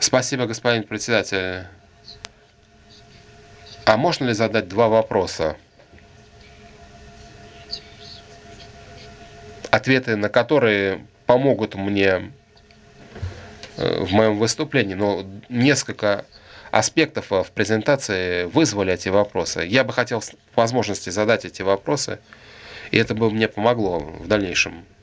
Спасибо, господин председатель. А можно ли задать два вопроса, ответы на которые помогут мне в моем выступлении? Но несколько аспектов в презентации вызвали эти вопросы. Я бы хотел возможности задать эти вопросы, и это бы мне помогло в дальнейшем.